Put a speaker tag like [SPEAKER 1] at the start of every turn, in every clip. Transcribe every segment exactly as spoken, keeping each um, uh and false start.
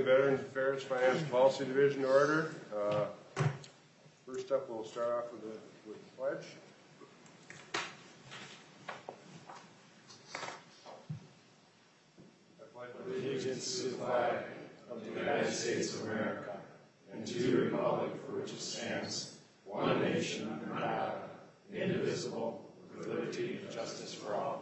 [SPEAKER 1] Veterans Affairs Finance Policy Division to order. Uh, first up, we'll start off with the, with the pledge.
[SPEAKER 2] I pledge allegiance to the flag of the United States of America and to the republic for which it stands, one nation under God, indivisible, with liberty and justice for all.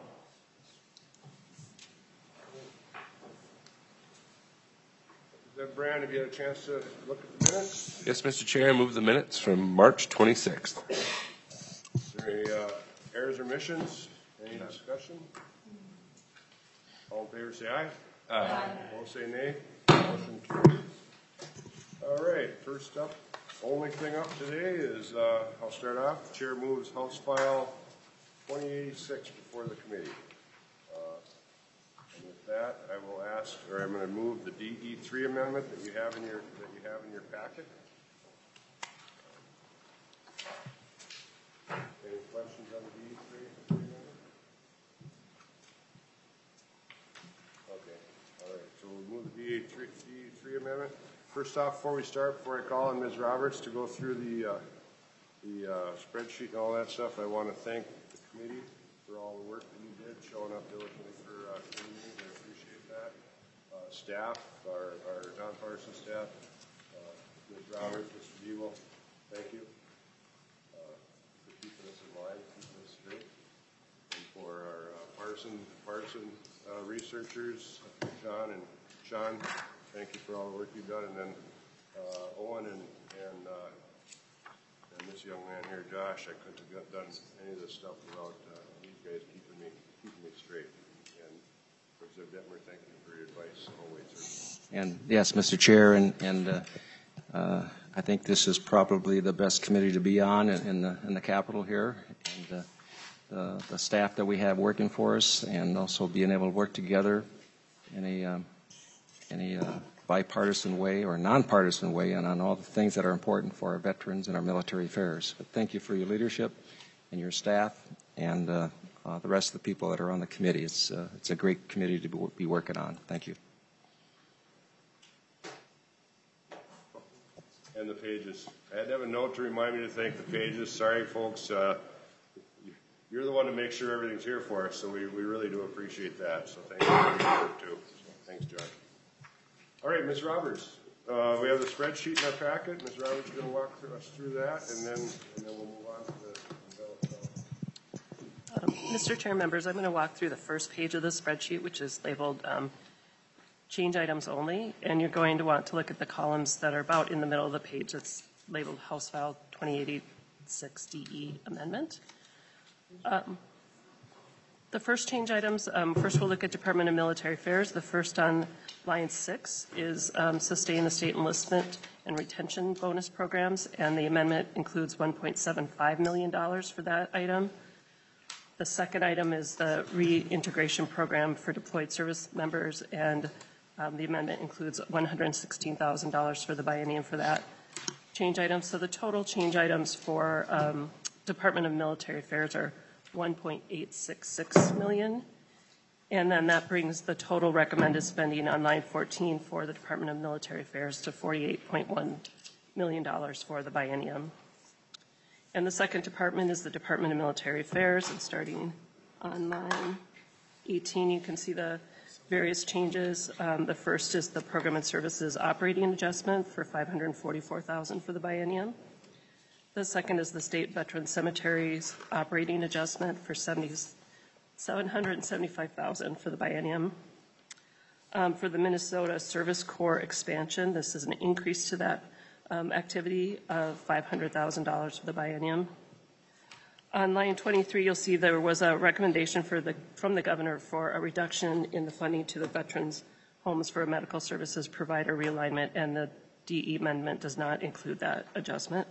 [SPEAKER 1] Brand, have you had a chance to look at the minutes?
[SPEAKER 3] Yes, Mister Chair, I move the minutes from March twenty-sixth.
[SPEAKER 1] Is there any uh, errors or omissions? Any discussion? All in favor say aye. Aye. All say nay. Motion carries. All right, first up, only thing up today is, uh, I'll start off. The chair moves House File twenty eighty-six before the committee. That I will ask, or I'm going to move the D E three amendment that you have in your that you have in your packet. Any questions on the D E three amendment? Okay, all right. So we'll move the D E three amendment. First off, before we start, before I call on Miz Roberts to go through the uh, the uh, spreadsheet and all that stuff, I want to thank the committee for all the work that you did, showing up diligently for uh, community. Uh, staff, our, our nonpartisan staff, uh, Miz Roberts, Mister Deagle, thank you uh, for keeping us in line, keeping us straight. And for our uh, partisan, partisan uh, researchers, John and Sean, thank you for all the work you've done. And then uh, Owen and and, uh, and this young man here, Josh, I couldn't have done any of this stuff without uh, these guys keeping me keeping me straight. And Representative Detmer, thank you for your advice always.
[SPEAKER 4] And yes, Mister Chair, and, and uh, uh, I think this is probably the best committee to be on in, in the in the Capitol here, and uh, the, the staff that we have working for us, and also being able to work together in a um, in a uh, bipartisan way or nonpartisan way, and on all the things that are important for our veterans and our military affairs. But thank you for your leadership and your staff, and uh, uh, the rest of the people that are on the committee. It's uh, it's a great committee to be working on. Thank you.
[SPEAKER 1] And the pages. I had to have a note to remind me to thank the pages. Sorry, folks. Uh, you're the one to make sure everything's here for us, so we, we really do appreciate that. So thank you for your work, too. So thanks, John. All right, Miz Roberts. Uh, we have the spreadsheet in our packet. Miz Roberts is going to walk through, us through that, and then and then we'll move on to the, the bill itself.
[SPEAKER 5] Um, Mister Chair, members, I'm going to walk through the first page of the spreadsheet, which is labeled um, change items only, and you're going to want to look at the columns that are about in the middle of the page that's labeled House File twenty eighty-six D E Amendment. Um, the first change items, um, first we'll look at Department of Military Affairs. The first on line six is um, sustain the state enlistment and retention bonus programs, and the amendment includes one point seven five million dollars for that item. The second item is the reintegration program for deployed service members, and Um, the amendment includes one hundred sixteen thousand dollars for the biennium for that change item. So the total change items for um, Department of Military Affairs are one point eight six six million dollars. And then that brings the total recommended spending on line fourteen for the Department of Military Affairs to forty-eight point one million dollars for the biennium. And the second department is the Department of Military Affairs. And starting on line eighteen, you can see the various changes. Um, the first is the Program and Services Operating Adjustment for five hundred forty-four thousand dollars for the biennium. The second is the State Veteran Cemeteries Operating Adjustment for seven hundred seventy-five thousand dollars for the biennium. Um, for the Minnesota Service Corps expansion, this is an increase to that um, activity of five hundred thousand dollars for the biennium. On line twenty-three, you'll see there was a recommendation for the, from the governor for a reduction in the funding to the Veterans Homes for a Medical Services Provider realignment, and the D E amendment does not include that adjustment.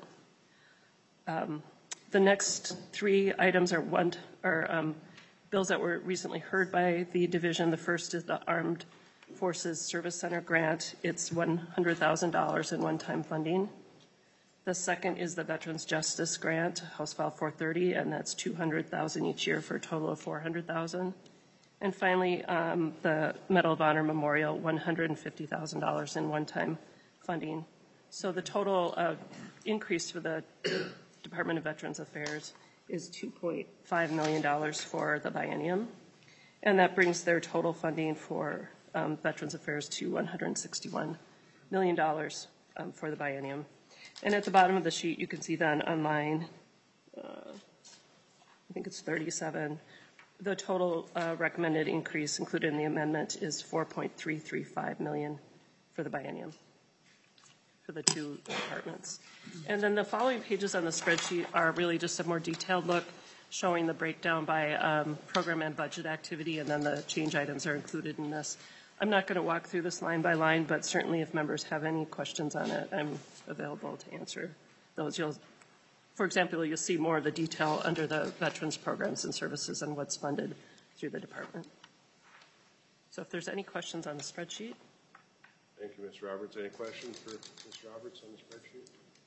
[SPEAKER 5] Um, the next three items are, one, are um, bills that were recently heard by the division. The first is the Armed Forces Service Center grant. It's one hundred thousand dollars in one-time funding. The second is the Veterans Justice Grant, House File four thirty, and that's two hundred thousand dollars each year for a total of four hundred thousand dollars. And finally, um, the Medal of Honor Memorial, one hundred fifty thousand dollars in one-time funding. So the total uh, increase for the Department of Veterans Affairs is two point five million dollars for the biennium. And that brings their total funding for um, Veterans Affairs to one hundred sixty-one million dollars um, for the biennium. And at the bottom of the sheet, you can see then on line, uh, I think it's thirty-seven, the total uh, recommended increase included in the amendment is four point three three five million dollars for the biennium for the two departments. And then the following pages on the spreadsheet are really just a more detailed look showing the breakdown by um, program and budget activity, and then the change items are included in this. I'm not going to walk through this line by line, but certainly if members have any questions on it, I'm available to answer those. You'll, for example, you'll see more of the detail under the Veterans Programs and Services and what's funded through the department. So if there's any questions on the spreadsheet.
[SPEAKER 1] Thank you, Miz Roberts. Any questions for Miz Roberts on the spreadsheet?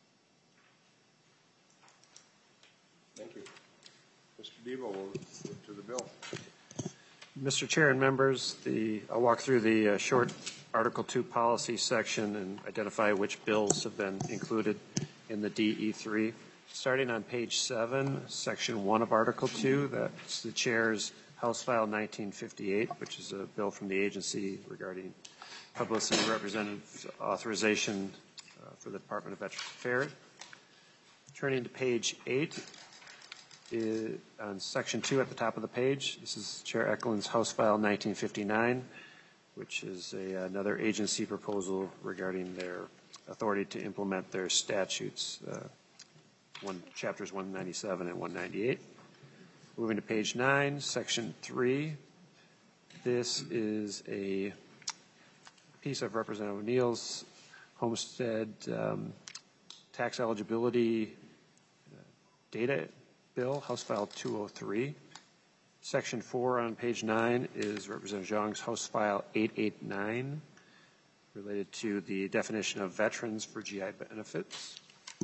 [SPEAKER 1] Thank you. Mister Debo, we'll move to the bill.
[SPEAKER 6] Mister Chair and members, the, I'll walk through the uh, short Article two policy section and identify which bills have been included in the D E three. Starting on page seven, section one of Article two, that's the Chair's House File nineteen fifty-eight, which is a bill from the agency regarding publicity representative authorization uh, for the Department of Veterans Affairs. Turning to page eight, is, on section two at the top of the page, this is Chair Eklund's House File nineteen fifty-nine, which is a, another agency proposal regarding their authority to implement their statutes, uh, one, chapters one ninety-seven and one ninety-eight. Moving to page nine, section three, this is a piece of Representative O'Neill's homestead um, tax eligibility uh, data bill, House File two oh three. Section four on page nine is Representative Zhang's House File eight eighty-nine, related to the definition of veterans for G I benefits.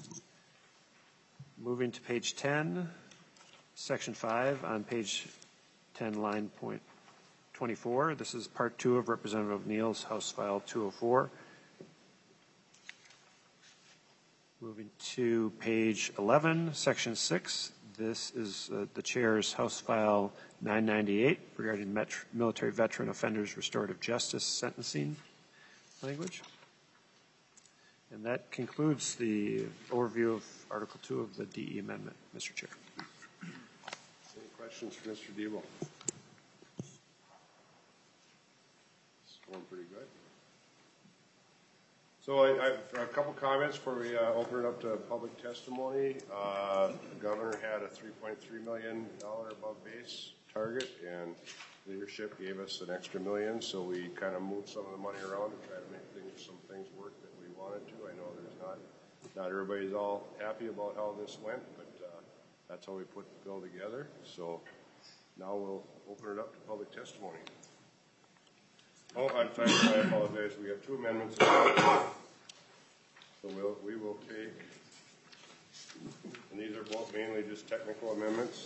[SPEAKER 6] Moving to page ten, section five on page ten, line point twenty-four. This is part two of Representative O'Neill's House File two oh four. Moving to page eleven, section six. This is uh, the Chair's House File nine ninety-eight regarding met- military veteran offenders restorative justice sentencing language. And that concludes the overview of Article two of the D E amendment, Mister Chair.
[SPEAKER 1] Any questions for Mister Debo? It's going pretty good. So I, I, a couple comments before we uh, open it up to public testimony. Uh, the governor had a three point three million dollars above base target, and leadership gave us an extra million, so we kind of moved some of the money around to try to make things, some things work that we wanted to. I know there's not, not everybody's all happy about how this went, but uh, that's how we put the bill together. So now we'll open it up to public testimony. Oh, I'm sorry, I apologize. We have two amendments. So we'll, we will take, and these are both mainly just technical amendments.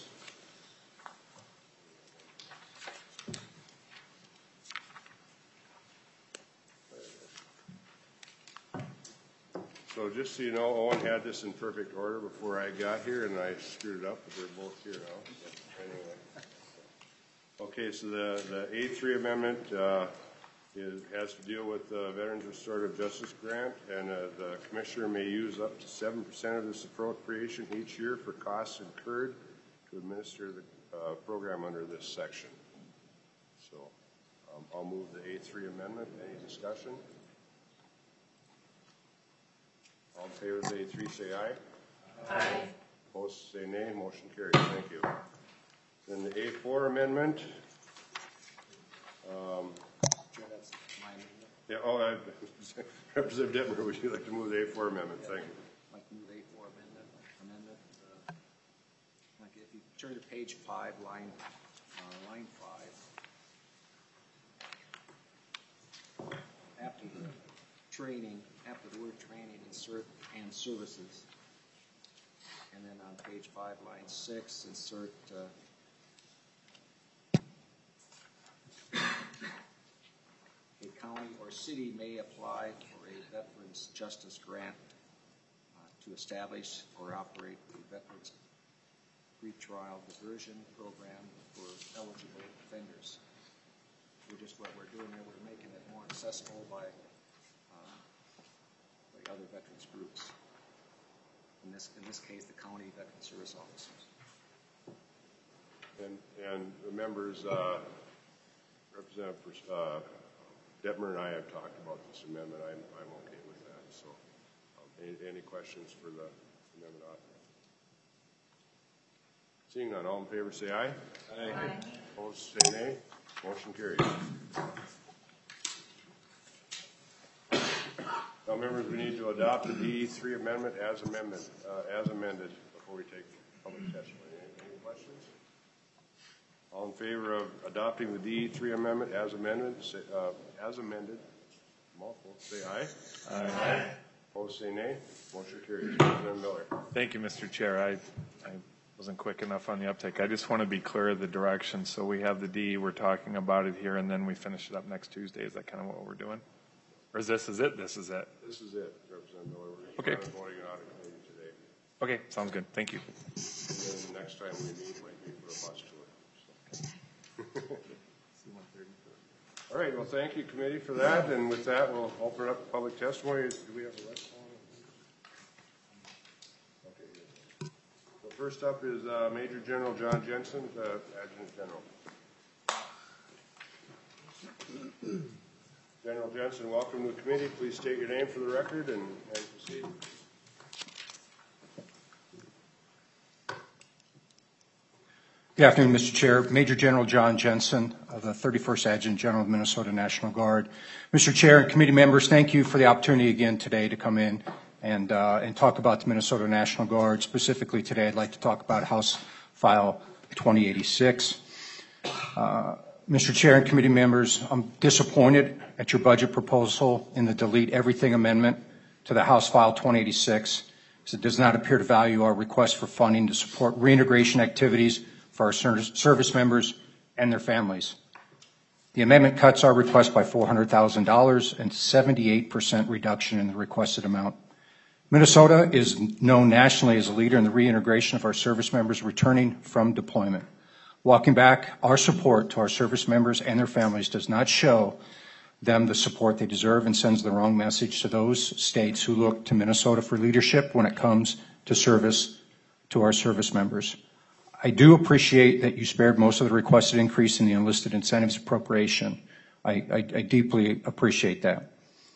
[SPEAKER 1] So just so you know, Owen had this in perfect order before I got here, and I screwed it up, but they're both here now. But anyway. Okay, so the, the A three amendment, uh, It has to deal with the Veterans Restorative Justice Grant, and uh, the Commissioner may use up to seven percent of this appropriation each year for costs incurred to administer the uh, program under this section. So um, I'll move the A three amendment. Any discussion? All in favor of A three say aye. Aye. Opposed say nay. Motion carries. Thank you. Then the A four amendment. Um, Yeah, oh, I, Representative Detmer, would you like to move the A four amendment? Thank you.
[SPEAKER 4] I'd like to move A four amendment. amendment uh, like if you turn to page five, line, uh, line five, after the training, after the word training, insert and services. And then on page five, line six, insert uh, city may apply for a Veterans Justice Grant uh, to establish or operate a Veterans Pretrial Diversion Program for eligible offenders. We're just what we're doing here, we're making it more accessible by, uh, by other veterans groups. In this, in this case, the county veteran service officers.
[SPEAKER 1] And, and the members, uh, Representative uh, Detmer and I have talked about this amendment. I'm, I'm okay with that. So, um, any, any questions for the amendment author? Seeing none, all in favor say aye. Aye. Aye. Opposed say nay. Motion carries. Now, members, we need to adopt the D E three amendment as amendment uh, as amended before we take public testimony. Any, any questions? All in favor of adopting the D E three amendment as amended, say, uh, as amended, multiple, say aye. Aye. Aye. Opposed, say nay. Motion carries. President Miller.
[SPEAKER 2] Thank you, Mister Chair. I, I wasn't quick enough on the uptake. I just want to be clear of the direction. So we have the D, we're talking about it here, and then we finish it up next Tuesday. Is that kind of what we're doing? Or is this is it? This is it?
[SPEAKER 1] This is it, Representative Miller. We're
[SPEAKER 2] okay.
[SPEAKER 1] voting it out of committee today.
[SPEAKER 2] Okay, sounds good. Thank you.
[SPEAKER 1] And then the next time we meet might be for a bus tour. So. All right, well, thank you, committee, for that. And with that, we'll open up public testimony. Do we have a list? Okay, good. So first up is uh, Major General John Jensen, uh, Adjutant General. General Jensen, welcome to the committee. Please state your name for the record and, and proceed.
[SPEAKER 7] Good afternoon, Mister Chair. Major General John Jensen of the thirty-first Adjutant General of Minnesota National Guard. Mister Chair and committee members, thank you for the opportunity again today to come in and, uh, and talk about the Minnesota National Guard. Specifically today, I'd like to talk about House File twenty eighty-six. Uh, Mister Chair and committee members, I'm disappointed at your budget proposal in the delete everything amendment to the House File twenty eighty-six, as it does not appear to value our request for funding to support reintegration activities for our service members and their families. The amendment cuts our request by four hundred thousand dollars and seventy-eight percent reduction in the requested amount. Minnesota is known nationally as a leader in the reintegration of our service members returning from deployment. Walking back our support to our service members and their families does not show them the support they deserve and sends the wrong message to those states who look to Minnesota for leadership when it comes to service to our service members. I do appreciate that you spared most of the requested increase in the enlisted incentives appropriation. I, I, I deeply appreciate that.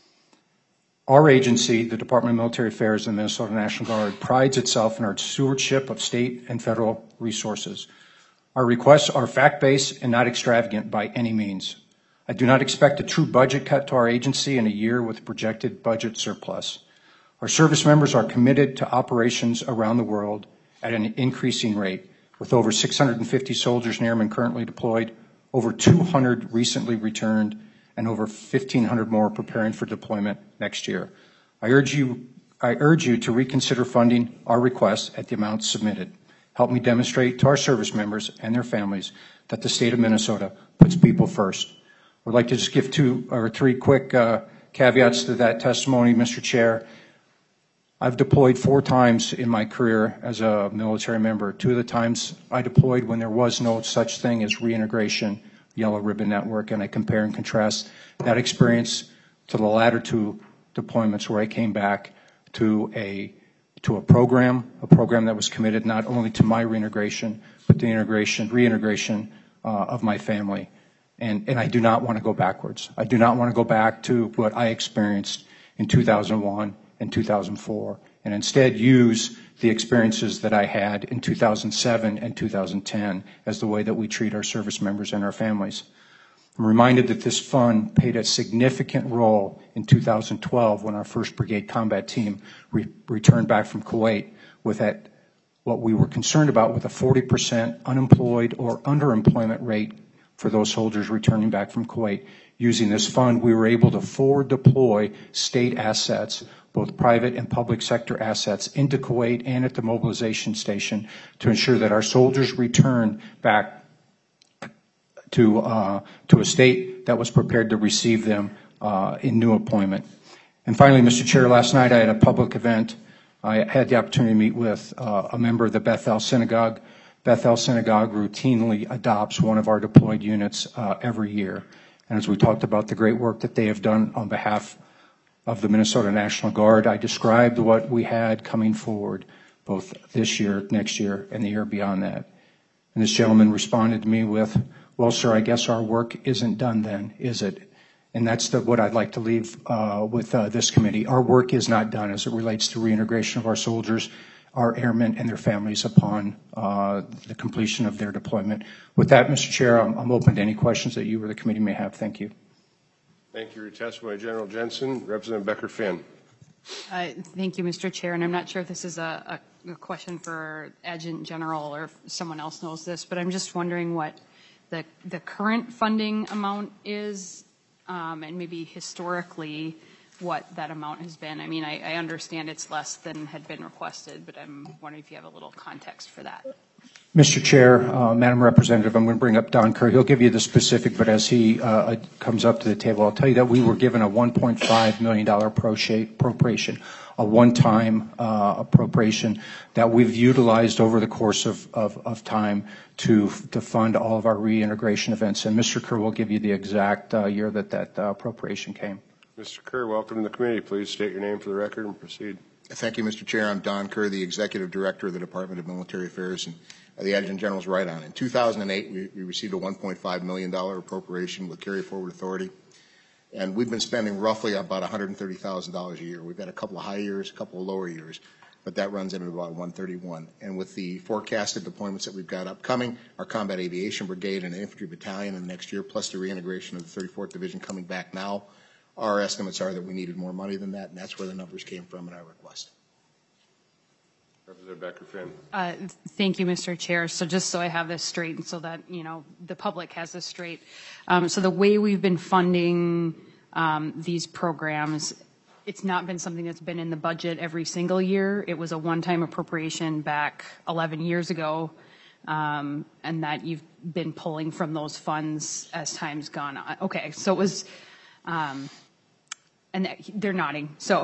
[SPEAKER 7] Our agency, the Department of Military Affairs and the Minnesota National Guard, prides itself in our stewardship of state and federal resources. Our requests are fact-based and not extravagant by any means. I do not expect a true budget cut to our agency in a year with a projected budget surplus. Our service members are committed to operations around the world at an increasing rate, with over six hundred fifty soldiers and airmen currently deployed, over two hundred recently returned, and over fifteen hundred more preparing for deployment next year. I urge you, I urge you to reconsider funding our requests at the amounts submitted. Help me demonstrate to our service members and their families that the state of Minnesota puts people first. I'd like to just give two or three quick uh, caveats to that testimony, Mister Chair. I've deployed four times in my career as a military member. Two of the times I deployed when there was no such thing as reintegration, Yellow Ribbon Network, and I compare and contrast that experience to the latter two deployments where I came back to a to a program, a program that was committed not only to my reintegration, but the integration, reintegration uh, of my family. And, and I do not want to go backwards. I do not want to go back to what I experienced in two thousand one and two thousand four, and instead use the experiences that I had in two thousand seven and two thousand ten as the way that we treat our service members and our families. I'm reminded that this fund played a significant role in two thousand twelve when our first Brigade Combat Team re returned back from Kuwait with that, what we were concerned about with a forty percent unemployed or underemployment rate for those soldiers returning back from Kuwait. Using this fund, we were able to forward deploy state assets, both private and public sector assets, into Kuwait and at the mobilization station to ensure that our soldiers return back to, uh, to a state that was prepared to receive them uh, in new employment. And finally, Mister Chair, last night I had a public event. I had the opportunity to meet with uh, a member of the Bethel Synagogue. Bethel Synagogue routinely adopts one of our deployed units uh, every year. And as we talked about the great work that they have done on behalf of the Minnesota National Guard, I described what we had coming forward, both this year, next year, and the year beyond that. And this gentleman responded to me with, well, sir, I guess our work isn't done then, is it? And that's the, what I'd like to leave uh, with uh, this committee. Our work is not done as it relates to reintegration of our soldiers, our airmen, and their families upon uh, the completion of their deployment. With that, Mister Chair, I'm, I'm open to any questions that you or the committee may have. Thank you.
[SPEAKER 1] Thank you for your testimony, General Jensen. Representative Becker-Finn.
[SPEAKER 8] Uh, thank you, Mister Chair. And I'm not sure if this is a, a, a question for Adjutant General or if someone else knows this, but I'm just wondering what the, the current funding amount is, um, and maybe historically what that amount has been. I mean, I, I understand it's less than had been requested, but I'm wondering if you have a little context for that.
[SPEAKER 7] Mister Chair, uh, Madam Representative, I'm going to bring up Don Kerr. He'll give you the specific, but as he uh, comes up to the table, I'll tell you that we were given a one point five million dollars appropriation, a one-time uh, appropriation that we've utilized over the course of, of, of time to, to fund all of our reintegration events. And Mister Kerr will give you the exact uh, year that that uh, appropriation came.
[SPEAKER 1] Mister Kerr, welcome to the committee. Please state your name for the record and proceed.
[SPEAKER 9] Thank you, Mister Chair. I'm Don Kerr, the Executive Director of the Department of Military Affairs, and uh, the Adjutant General's right on. In two thousand eight, we, we received a one point five million dollars appropriation with carry forward authority, and we've been spending roughly about one hundred thirty thousand dollars a year. We've had a couple of high years, a couple of lower years, but that runs in at about one thirty-one. And with the forecasted deployments that we've got upcoming, our Combat Aviation Brigade and Infantry Battalion in the next year, plus the reintegration of the thirty-fourth Division coming back now, our estimates are that we needed more money than that, and that's where the numbers came from in our request.
[SPEAKER 1] Representative Becker-Finn.
[SPEAKER 8] Uh, thank you, Mister Chair. So just so I have this straight and so that, you know, the public has this straight. Um, so the way we've been funding um, these programs, it's not been something that's been in the budget every single year. It was a one-time appropriation back eleven years ago, um, and that you've been pulling from those funds as time's gone on. Okay, so it was, um, and they're nodding. So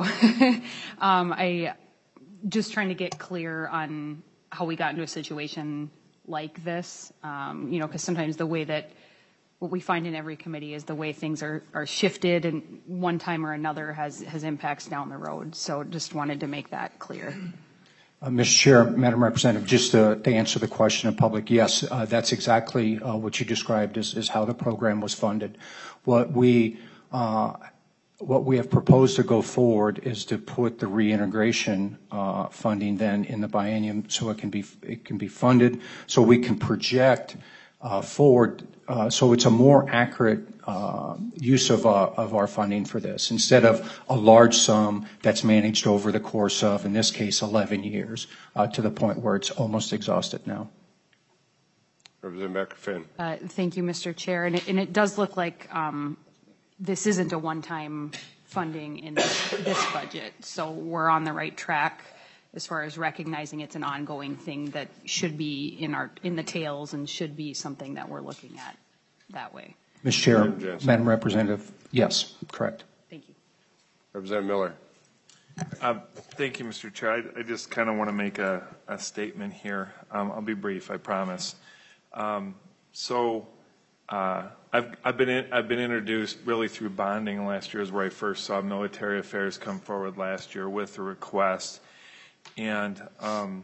[SPEAKER 8] um, I... just trying to get clear on how we got into a situation like this, um, you know, because sometimes the way that what we find in every committee is the way things are, are shifted and one time or another has, has impacts down the road. So just wanted to make that clear.
[SPEAKER 7] Uh, Mister Chair, Madam Representative, just to, to answer the question in public, yes, uh, that's exactly uh, what you described is, is how the program was funded. What we uh, What we have proposed to go forward is to put the reintegration uh, funding then in the biennium so it can be it can be funded so we can project uh, forward uh, so it's a more accurate uh, use of uh, of our funding for this instead of a large sum that's managed over the course of, in this case, eleven years uh, to the point where it's almost exhausted now.
[SPEAKER 1] Representative Becker-Finn.
[SPEAKER 8] Uh, thank you, Mister Chair. And it, and it does look like um, this isn't a one-time funding in this, this budget, so we're on the right track as far as recognizing it's an ongoing thing that should be in our in the tails and should be something that we're looking at that way.
[SPEAKER 7] Mister Chair, Madam Representative, yes, correct.
[SPEAKER 8] Thank you.
[SPEAKER 1] Representative Miller.
[SPEAKER 2] Uh, thank you, Mister Chair. I, I just kind of want to make a, a statement here. Um, I'll be brief, I promise. Um, so. Uh, I've, I've been in, I've been introduced really through bonding last year is where I first saw military affairs come forward last year with a request. And um,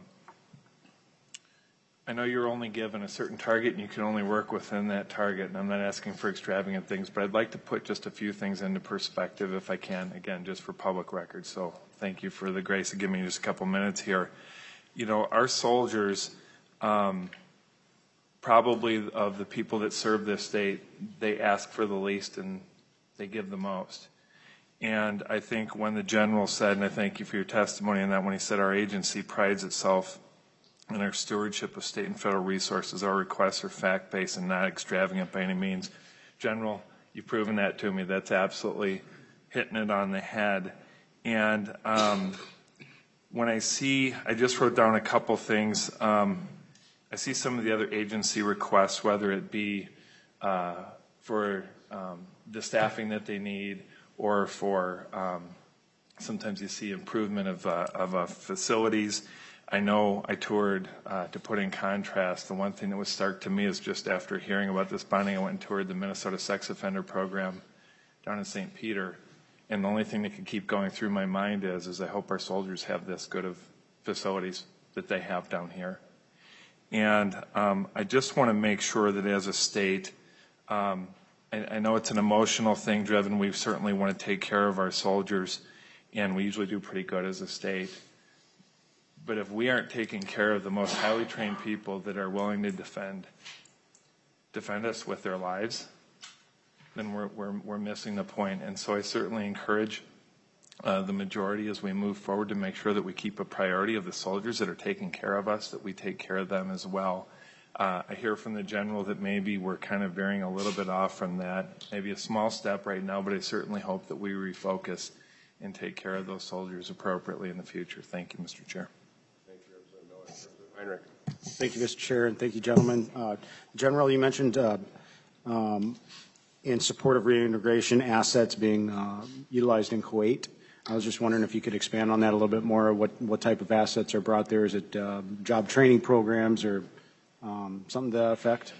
[SPEAKER 2] I know you're only given a certain target and you can only work within that target, and I'm not asking for extravagant things, but I'd like to put just a few things into perspective if I can, again, just for public record. So thank you for the grace of giving me just a couple minutes here. You know, our soldiers, um, probably of the people that serve this state, they ask for the least and they give the most. And I think when the general said, and I thank you for your testimony on that, when he said our agency prides itself in our stewardship of state and federal resources, our requests are fact-based and not extravagant by any means. General, you've proven that to me. That's absolutely hitting it on the head. And um, when I see, I just wrote down a couple things. Um, I see some of the other agency requests, whether it be uh, for um, the staffing that they need or for um, sometimes you see improvement of, uh, of uh, facilities. I know I toured, uh, to put in contrast, the one thing that was stark to me is just after hearing about this bonding, I went and toured the Minnesota Sex Offender Program down in Saint Peter. And the only thing that could keep going through my mind is, is I hope our soldiers have this good of facilities that they have down here. And um, I just want to make sure that as a state, um, I, I know it's an emotional thing driven. We certainly want to take care of our soldiers, and we usually do pretty good as a state. But if we aren't taking care of the most highly trained people that are willing to defend, defend us with their lives, then we're, we're, we're missing the point. And so I certainly encourage uh, the majority as we move forward to make sure that we keep a priority of the soldiers that are taking care of us, that we take care of them as well. Uh, I hear from the general that maybe we're kind of veering a little bit off from that, maybe a small step right now, but I certainly hope that we refocus and take care of those soldiers appropriately in the future. Thank you, Mister Chair.
[SPEAKER 1] Thank you, Representative Miller. Representative Heinrich.
[SPEAKER 10] Thank you, Mister Chair, and thank you, gentlemen. Uh, General, you mentioned uh, um, in support of reintegration assets being uh, utilized in Kuwait. I was just wondering if you could expand on that a little bit more. What what type of assets are brought there? Is it uh, job training programs or um, something to that effect?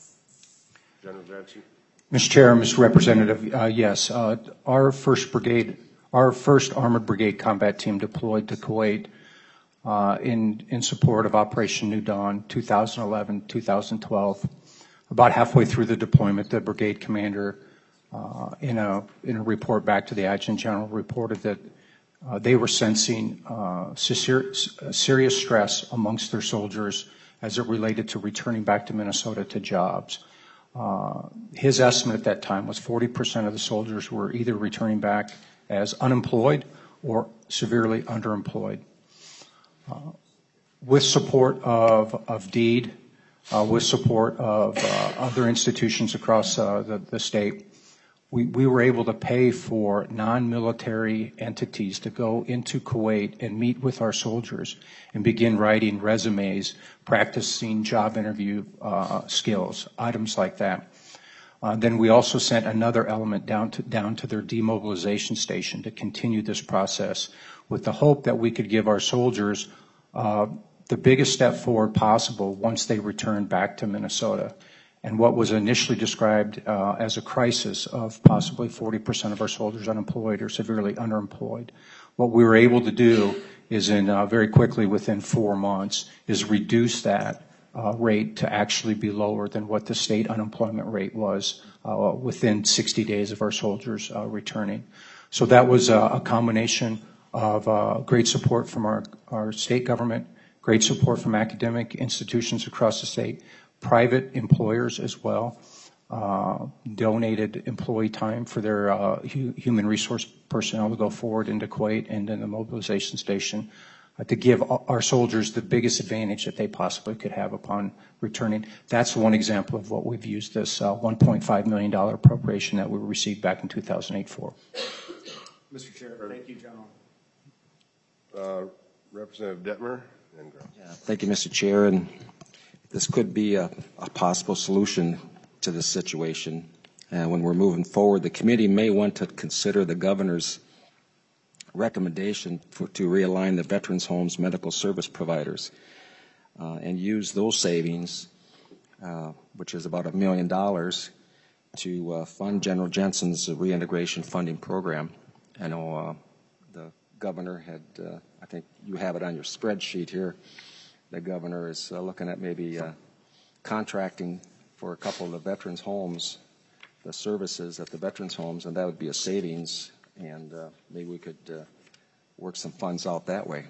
[SPEAKER 1] General Jensen.
[SPEAKER 7] Mister Chair, Mister Representative, uh, yes, uh, our first brigade, our first Armored Brigade combat team deployed to Kuwait uh, in in support of Operation New Dawn, two thousand eleven, two thousand twelve. About halfway through the deployment, the brigade commander, uh, in a in a report back to the Adjutant General, reported that uh, they were sensing uh, serious stress amongst their soldiers as it related to returning back to Minnesota to jobs. Uh, his estimate at that time was forty percent of the soldiers were either returning back as unemployed or severely underemployed. Uh, with support of, of DEED, uh, with support of uh, other institutions across uh, the, the state, we, we were able to pay for non-military entities to go into Kuwait and meet with our soldiers and begin writing resumes, practicing job interview uh, skills, items like that. Uh, then we also sent another element down to, down to their demobilization station to continue this process with the hope that we could give our soldiers uh, the biggest step forward possible once they return back to Minnesota. And what was initially described uh, as a crisis of possibly forty percent of our soldiers unemployed or severely underemployed. What we were able to do is in uh, very quickly within four months is reduce that uh, rate to actually be lower than what the state unemployment rate was uh, within sixty days of our soldiers uh, returning. So that was uh, a combination of uh, great support from our, our state government, great support from academic institutions across the state, private employers as well, uh, donated employee time for their uh, hu human resource personnel to go forward into Kuwait and in the mobilization station uh, to give our soldiers the biggest advantage that they possibly could have upon returning. That's one example of what we've used this uh, one point five million dollars appropriation that we received back in two thousand eight for.
[SPEAKER 10] Mister Chair, thank you, General.
[SPEAKER 1] Uh, Representative Detmer. And
[SPEAKER 4] yeah, thank you, Mister Chair. And this could be a, a possible solution to this situation. And when we're moving forward, the committee may want to consider the governor's recommendation for, to realign the veterans' homes medical service providers uh, and use those savings, uh, which is about a million dollars, to uh, fund General Jensen's reintegration funding program. I know uh, the governor had, uh, I think you have it on your spreadsheet here, the governor is uh, looking at maybe uh, contracting for a couple of the veterans' homes, the services at the veterans' homes, and that would be a savings, and uh, maybe we could uh, work some funds out that way.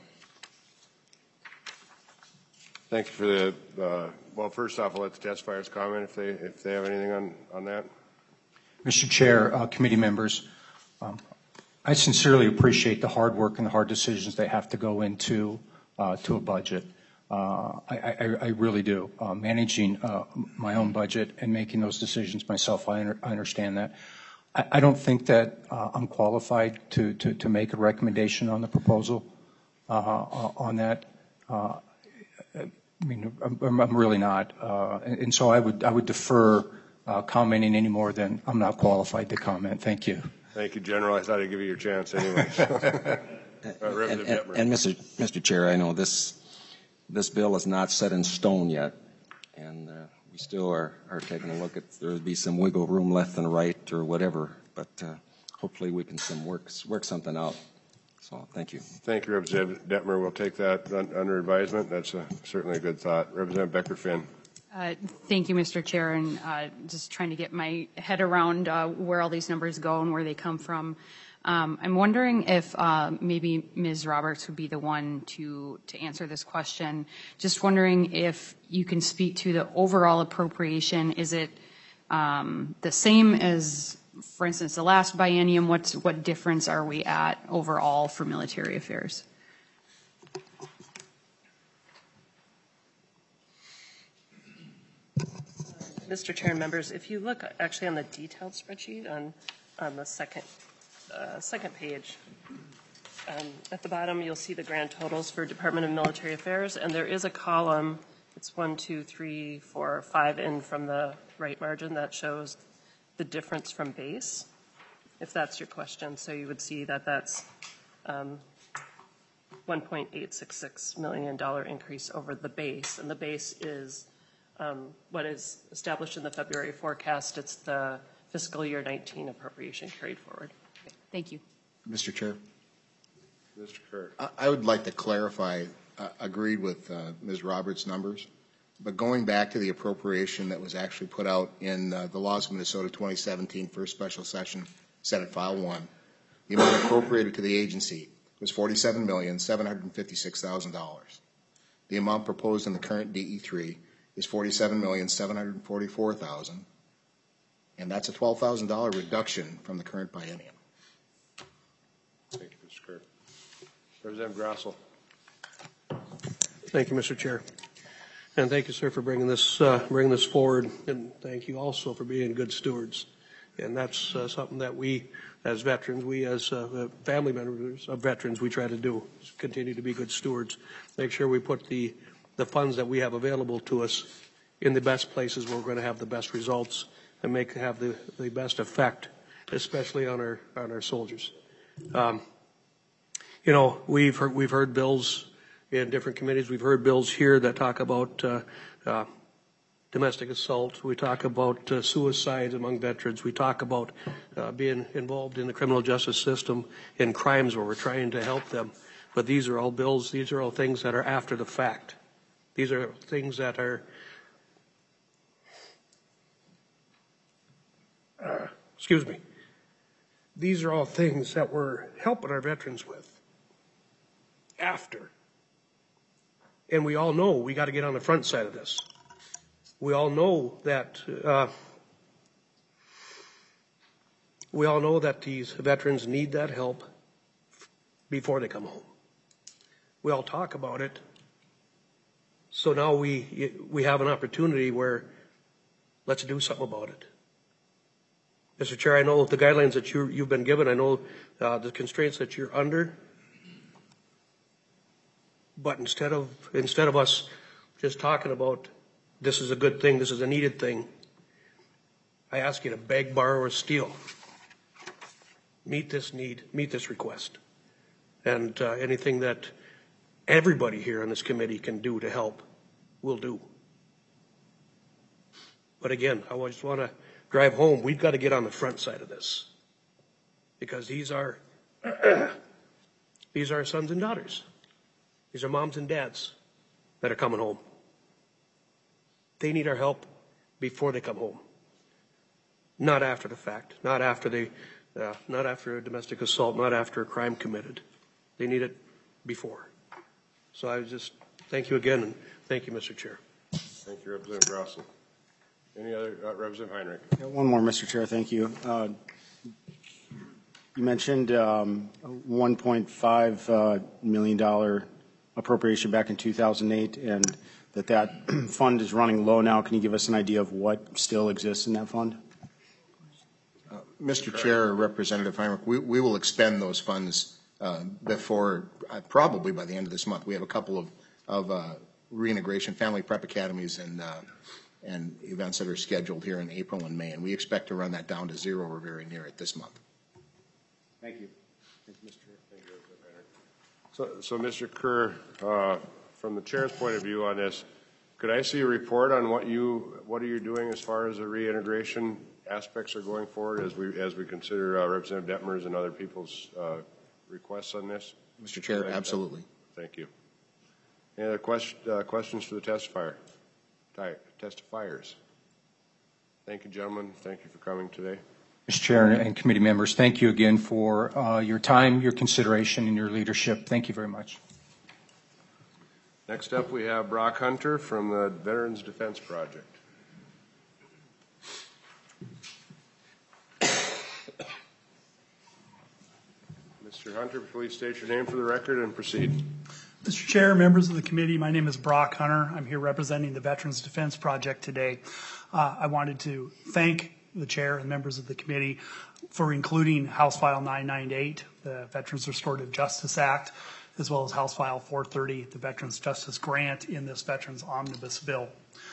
[SPEAKER 1] Thank you for the, uh, well, first off, I'll let the testifiers comment if they, if they have anything on, on that.
[SPEAKER 7] Mister Chair, uh, committee members, um, I sincerely appreciate the hard work and the hard decisions that have to go into uh, to a budget. Uh, I, I, I really do. Uh, managing uh, my own budget and making those decisions myself, I, under, I understand that. I, I don't think that uh, I'm qualified to, to, to make a recommendation on the proposal uh, on that. Uh, I mean, I'm, I'm really not. Uh, and, and so I would, I would defer uh, commenting any more than I'm not qualified to comment. Thank you.
[SPEAKER 1] Thank you, General. I thought I'd give you your chance anyway. So. uh,
[SPEAKER 4] And, and, and Mister Mister Chair, I know this this bill is not set in stone yet, and uh, we still are, are taking a look at there'll be some wiggle room left and right or whatever, but uh, hopefully we can some work work something out. So thank you.
[SPEAKER 1] Thank you, Representative Detmer. We'll take that un, under advisement. That's a, certainly a good thought. Representative Becker-Finn.
[SPEAKER 8] Uh, Thank you, Mister Chair, and uh, just trying to get my head around uh, where all these numbers go and where they come from. Um, I'm wondering if uh, maybe Miz Roberts would be the one to, to answer this question. Just wondering if you can speak to the overall appropriation. Is it um, the same as, for instance, the last biennium? What's, what difference are we at overall for military affairs?
[SPEAKER 5] Mister Chair and members, if you look actually on the detailed spreadsheet on, on the second, uh, second page, um, at the bottom you'll see the grand totals for Department of Military Affairs, and there is a column, it's one, two, three, four, five in from the right margin that shows the difference from base, if that's your question. So you would see that that's um, one point eight six six million dollars increase over the base, and the base is Um, what is established in the February forecast. It's the fiscal year nineteen appropriation carried forward.
[SPEAKER 8] Okay, thank you.
[SPEAKER 9] Mister Chair.
[SPEAKER 1] Mister Kerr.
[SPEAKER 9] I, I would like to clarify, uh, agreed with uh, Miz Roberts' numbers, but going back to the appropriation that was actually put out in uh, the Laws of Minnesota twenty seventeen First Special Session, Senate File one, the amount appropriated to the agency was forty-seven million seven hundred fifty-six thousand dollars. The amount proposed in the current D E three is forty-seven million seven hundred forty-four thousand dollars, and that's a twelve thousand dollars reduction from the current biennium.
[SPEAKER 1] Thank you, Mister Kerr. Representative Grossell.
[SPEAKER 11] Thank you, Mister Chair. And thank you, sir, for bringing this, uh, bringing this forward. And thank you also for being good stewards. And that's uh, something that we, as veterans, we as uh, family members of veterans, we try to do, is continue to be good stewards. Make sure we put the, the funds that we have available to us in the best places where we're going to have the best results and make have the, the best effect, especially on our, on our soldiers. Um, You know, we've heard, we've heard bills in different committees. We've heard bills here that talk about uh, uh, domestic assault. We talk about uh, suicide among veterans. We talk about uh, being involved in the criminal justice system in crimes where we're trying to help them. But these are all bills. These are all things that are after the fact. These are things that are, uh, excuse me, these are all things that we're helping our veterans with after. And we all know we got to get on the front side of this. We all know that uh, we all know that these veterans need that help before they come home. We all talk about it. So now we we have an opportunity where let's do something about it. Mister Chair, I know the guidelines that you, you've been given. I know uh, the constraints that you're under. But instead of instead of us just talking about this is a good thing, this is a needed thing, I ask you to beg, borrow, or steal. Meet this need, meet this request. And uh, anything that everybody here on this committee can do to help, we'll do. But again, I just want to drive home, we've got to get on the front side of this. Because these are these are our sons and daughters. These are moms and dads that are coming home. They need our help before they come home, not after the fact, not after they, uh, not after a domestic assault, not after a crime committed. They need it before. So I just thank you again, and thank you, Mister Chair.
[SPEAKER 1] Thank you, Representative Grossell. Any other, uh, Representative Heinrich?
[SPEAKER 10] Yeah, one more, Mister Chair. Thank you. Uh, you mentioned um, one point five uh, million dollars appropriation back in two thousand eight, and that that fund is running low now. Can you give us an idea of what still exists in that fund?
[SPEAKER 9] Uh, Mister Chair, Representative Heinrich, we, we will expend those funds uh, before, uh, probably by the end of this month. We have a couple of, of uh, reintegration family prep academies and, uh, and events that are scheduled here in April and May, and we expect to run that down to zero or very near it this month.
[SPEAKER 10] Thank you. Thank you, Mister Chair.
[SPEAKER 1] So, so Mister Kerr, uh, from the chair's point of view on this, could I see a report on what you, what are you doing as far as the reintegration aspects are going forward as we, as we consider uh, Representative Detmers and other people's uh, requests on this?
[SPEAKER 9] Mister Chair, absolutely.
[SPEAKER 1] Thank you. Any other question, uh, questions for the testifier? Testifiers. Thank you, gentlemen. Thank you for coming today.
[SPEAKER 7] Mister Chair and committee members, thank you again for uh, your time, your consideration, and your leadership. Thank you very much.
[SPEAKER 1] Next up, we have Brock Hunter from the Veterans Defense Project. Mister Hunter, please state your name for the record and proceed.
[SPEAKER 12] Mister Chair, members of the committee, my name is Brock Hunter. I'm here representing the Veterans Defense Project today. Uh, I wanted to thank the chair and members of the committee for including House File nine ninety-eight, the Veterans Restorative Justice Act, as well as House File four thirty, the Veterans Justice Grant, in this Veterans Omnibus Bill.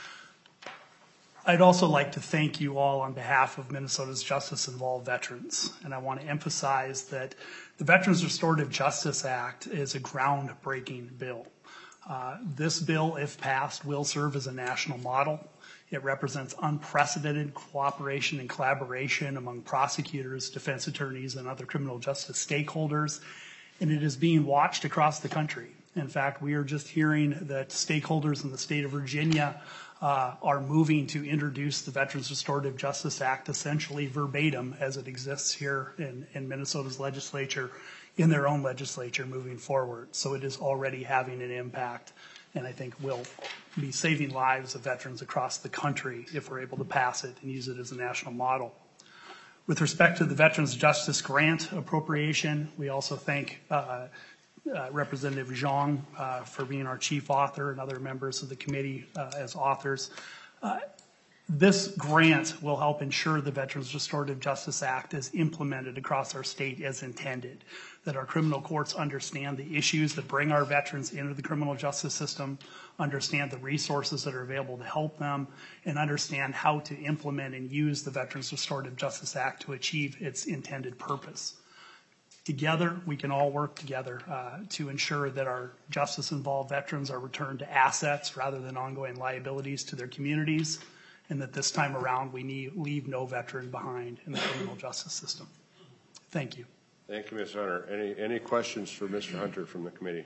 [SPEAKER 12] I'd also like to thank you all on behalf of Minnesota's justice-involved veterans, and I want to emphasize that the Veterans Restorative Justice Act is a groundbreaking bill. Uh, this bill, if passed, will serve as a national model. It represents unprecedented cooperation and collaboration among prosecutors, defense attorneys, and other criminal justice stakeholders, and it is being watched across the country. In fact, we are just hearing that stakeholders in the state of Virginia uh, are moving to introduce the Veterans Restorative Justice Act essentially verbatim as it exists here in, in Minnesota's legislature, in their own legislature moving forward. So it is already having an impact, and I think will be saving lives of veterans across the country if we're able to pass it and use it as a national model. With respect to the Veterans Justice Grant appropriation, we also thank uh, uh, Representative Zhang uh, for being our chief author and other members of the committee uh, as authors. Uh, This grant will help ensure the Veterans Restorative Justice Act is implemented across our state as intended, that our criminal courts understand the issues that bring our veterans into the criminal justice system, understand the resources that are available to help them, and understand how to implement and use the Veterans Restorative Justice Act to achieve its intended purpose. Together, we can all work together uh, to ensure that our justice-involved veterans are returned to assets rather than ongoing liabilities to their communities, and that this time around we need, leave no veteran behind in the criminal justice system. Thank you.
[SPEAKER 1] Thank you, Miz Hunter. Any, any questions for Mister Hunter from the committee?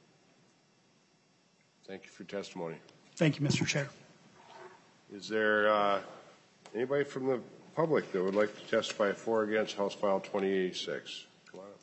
[SPEAKER 1] Thank you for your testimony.
[SPEAKER 12] Thank you, Mister Chair.
[SPEAKER 1] Is there uh, anybody from the public that would like to testify for or against House File twenty eighty-six? Come on up.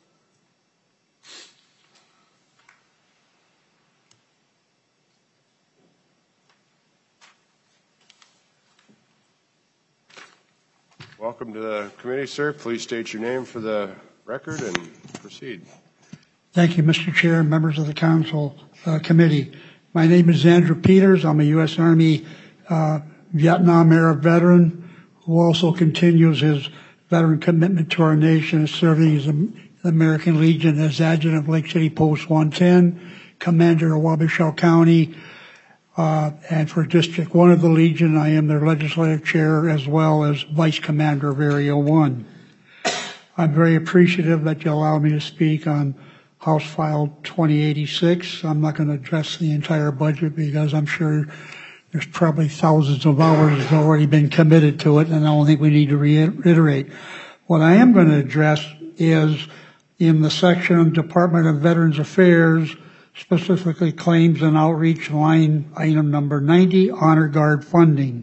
[SPEAKER 1] Welcome to the committee, sir. Please state your name for the record and proceed.
[SPEAKER 13] Thank you, Mister Chair and members of the Council uh, Committee. My name is Andrew Peters. I'm a U S Army uh, Vietnam era veteran who also continues his veteran commitment to our nation, serving as the American Legion as Adjutant of Lake City Post one ten, Commander of Wabasha County, Uh, and for District one of the Legion, I am their legislative chair as well as Vice Commander of Area one. I'm very appreciative that you allow me to speak on House File twenty eighty-six. I'm not going to address the entire budget because I'm sure there's probably thousands of hours that have already been committed to it, and I don't think we need to reiterate. What I am going to address is in the section Department of Veterans Affairs, specifically claims and outreach, line item number ninety, Honor Guard funding.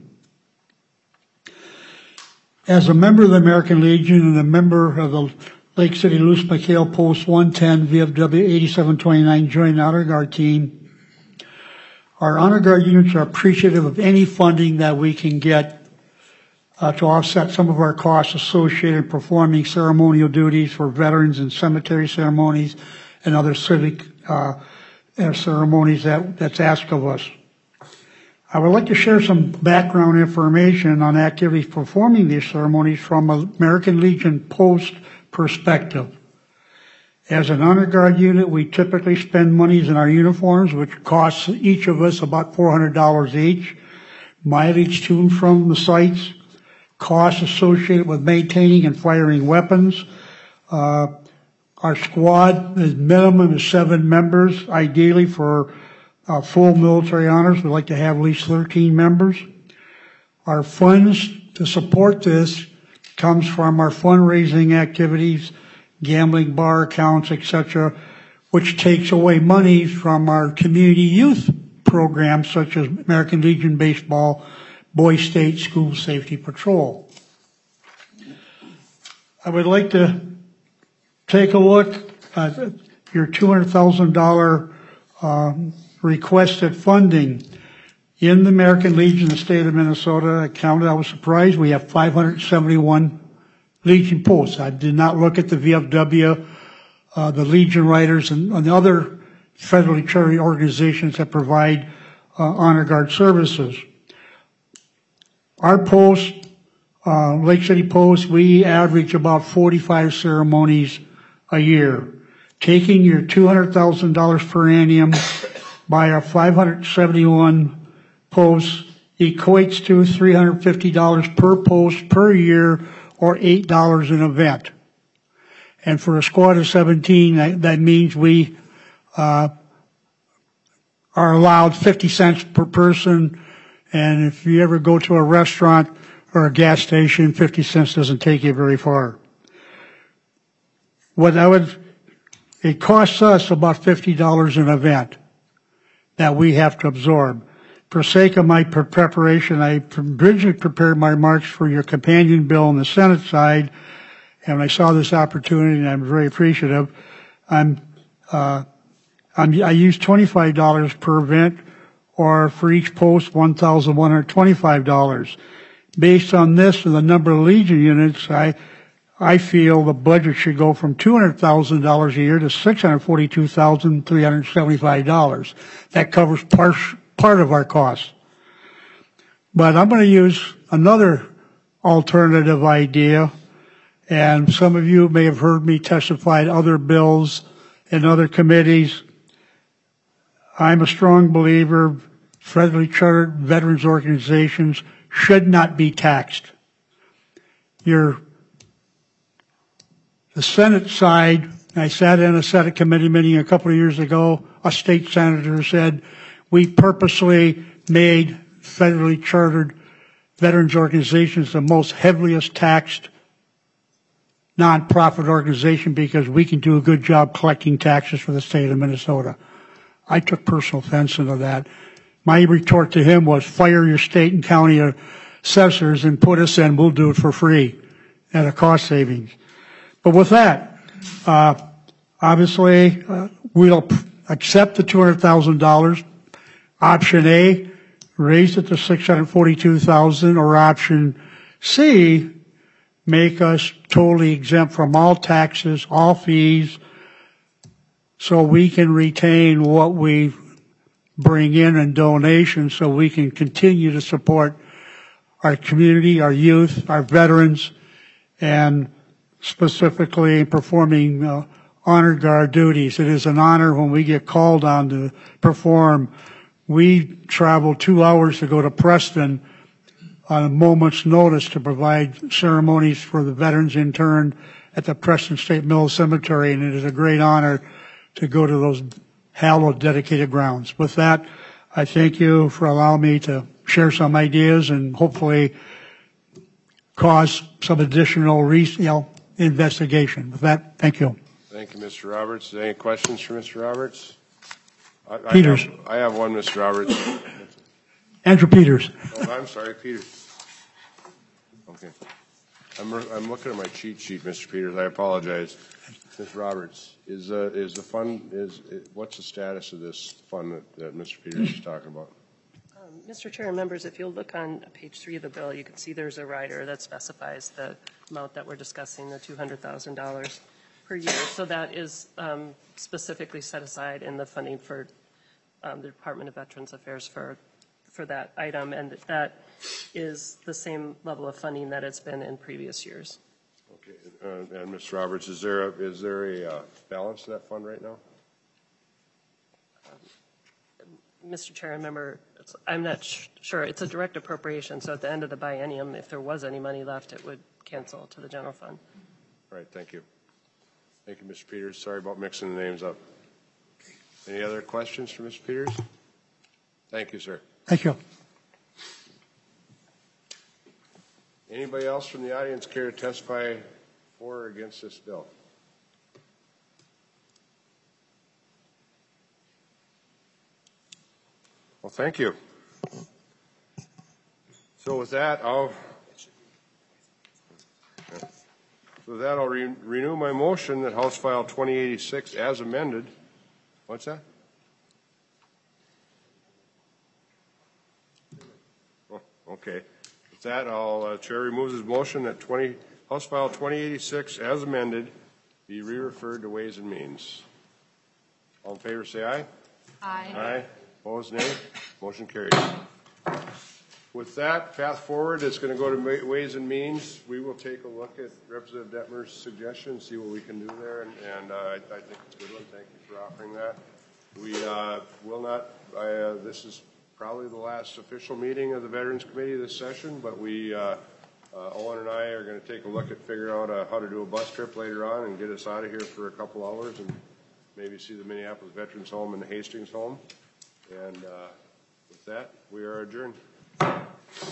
[SPEAKER 13] As a member of the American Legion and a member of the Lake City Luce McHale Post one ten V F W eighty-seven twenty-nine Joint Honor Guard Team, our Honor Guard units are appreciative of any funding that we can get uh, to offset some of our costs associated with performing ceremonial duties for veterans in cemetery ceremonies and other civic uh, ceremonies that, that's asked of us. I would like to share some background information on activities performing these ceremonies from an American Legion Post perspective. As an Honor Guard unit, we typically spend monies in our uniforms, which costs each of us about four hundred dollars each, mileage to and from the sites, costs associated with maintaining and firing weapons, uh, Our squad is minimum is seven members. Ideally, for uh, full military honors, we'd like to have at least thirteen members. Our funds to support this comes from our fundraising activities, gambling bar accounts, et cetera, which takes away monies from our community youth programs such as American Legion Baseball, Boy State School Safety Patrol. I would like to take a look at your two hundred thousand dollars um, requested funding. In the American Legion, the state of Minnesota, I counted, I was surprised, we have five hundred seventy-one Legion posts. I did not look at the V F W, uh, the Legion Riders, and, and the other federally chartered organizations that provide uh, honor guard services. Our post, uh, Lake City Post, we average about forty-five ceremonies a year. Taking your two hundred thousand dollars per annum by our five hundred seventy-one posts equates to three hundred fifty dollars per post per year, or eight dollars an event. And for a squad of seventeen, that, that means we uh, are allowed fifty cents per person. And if you ever go to a restaurant or a gas station, fifty cents doesn't take you very far. What I would, it costs us about fifty dollars an event that we have to absorb. For sake of my preparation, I originally prepared my remarks for your companion bill on the Senate side, and when I saw this opportunity, and I'm very appreciative, I'm, uh, I'm, I use twenty-five dollars per event, or for each post, one thousand one hundred twenty-five dollars. Based on this and the number of Legion units, I, I feel the budget should go from two hundred thousand dollars a year to six hundred forty-two thousand three hundred seventy-five dollars. That covers part, part of our costs. But I'm going to use another alternative idea, and some of you may have heard me testify at other bills and other committees. I'm a strong believer federally chartered veterans organizations should not be taxed. Your The Senate side, I sat in a Senate committee meeting a couple of years ago, a state senator said, we purposely made federally chartered veterans organizations the most heaviest taxed nonprofit organization because we can do a good job collecting taxes for the state of Minnesota. I took personal offense into that. My retort to him was, fire your state and county assessors and put us in, we'll do it for free at a cost savings. But with that, uh, obviously, uh, we'll accept the two hundred thousand dollars. Option A, raise it to six hundred forty-two thousand dollars, or option C, make us totally exempt from all taxes, all fees, so we can retain what we bring in in donations so we can continue to support our community, our youth, our veterans, and specifically performing uh, honor guard duties. It is an honor when we get called on to perform. We travel two hours to go to Preston on a moment's notice to provide ceremonies for the veterans interned at the Preston State Mill Cemetery, and it is a great honor to go to those hallowed, dedicated grounds. With that, I thank you for allowing me to share some ideas and hopefully cause some additional re you know, investigation. With that, thank you.
[SPEAKER 1] Thank you, Mister Roberts. Any questions for Mister Roberts? I,
[SPEAKER 13] Peters.
[SPEAKER 1] I have, I have one, Mister Roberts.
[SPEAKER 13] Andrew Peters.
[SPEAKER 1] Oh, I'm sorry, Peters. Okay. I'm, I'm looking at my cheat sheet, Mister Peters. I apologize. Miz Roberts, is, uh, is the fund, is, what's the status of this fund that, that Mister Peters is talking about?
[SPEAKER 5] Um, Mister Chair and members, if you'll look on page three of the bill, you can see there's a rider that specifies the amount that we're discussing, the two hundred thousand dollars per year. So that is um, specifically set aside in the funding for um, the Department of Veterans Affairs for, for that item, and that is the same level of funding that it's been in previous years.
[SPEAKER 1] Okay, uh, and Mister Roberts, is there a, is there a uh, balance to that fund right now?
[SPEAKER 5] Um, Mister Chair, I remember, it's, I'm not sh sure. It's a direct appropriation, so at the end of the biennium, if there was any money left, it would cancel to the general fund.
[SPEAKER 1] All right, thank you. Thank you, Mister Peters. Sorry about mixing the names up. Any other questions for Mister Peters? Thank you, sir.
[SPEAKER 13] Thank you.
[SPEAKER 1] Anybody else from the audience care to testify for or against this bill? Well, thank you. So with that, I'll so with that I'll re renew my motion that House File twenty eighty-six as amended. What's that? Oh, okay. With that, I'll uh, Chair removes his motion that twenty House File twenty eighty-six as amended be re-referred to Ways and Means. All in favor, say aye.
[SPEAKER 8] Aye.
[SPEAKER 1] Aye. Opposed, nay. Motion carries. With that, path forward, it's going to go to Ways and Means. We will take a look at Representative Detmer's suggestion, see what we can do there, and, and uh, I, I think it's a good one. Thank you for offering that. We uh, will not, I, uh, this is probably the last official meeting of the Veterans Committee this session, but we, uh, uh, Owen and I are going to take a look at figuring out uh, how to do a bus trip later on and get us out of here for a couple hours and maybe see the Minneapolis Veterans Home and the Hastings Home. And uh, with that, we are adjourned.